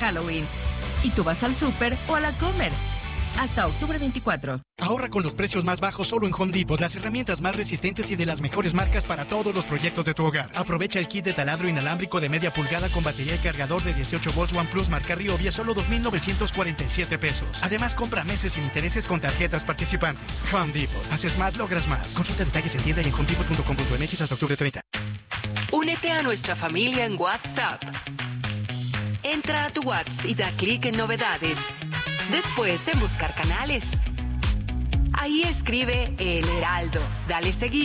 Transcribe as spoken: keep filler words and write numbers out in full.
Halloween. Y tú vas al súper o a la Comer. Hasta octubre veinticuatro. Ahorra con los precios más bajos solo en Home Depot, las herramientas más resistentes y de las mejores marcas para todos los proyectos de tu hogar. Aprovecha el kit de taladro inalámbrico de media pulgada con batería y cargador de dieciocho volts OnePlus marca Ryobi a solo dos mil novecientos cuarenta y siete pesos. Además, compra meses sin intereses con tarjetas participantes. Home Depot. Haces más, logras más. Consulta detalles en tienda y en home depot punto com punto m x hasta octubre treinta. Únete a nuestra familia en WhatsApp. Entra a tu WhatsApp y da clic en novedades. Después en buscar canales. Ahí escribe El Heraldo. Dale seguir.